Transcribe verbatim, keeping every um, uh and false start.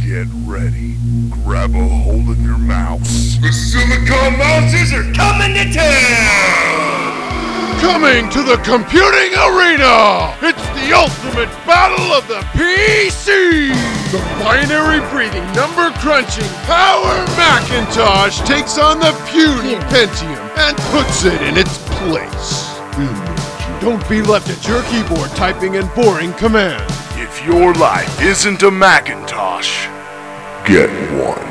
Get ready. Grab a hold in your mouse. The Silicon Mouses are coming to town! Coming to the computing arena! It's the ultimate battle of the P C! The binary-breathing, number-crunching Power Macintosh takes on the puny Pentium and puts it in its place. Don't be left at your keyboard typing in boring commands. If your life isn't a Macintosh, get one.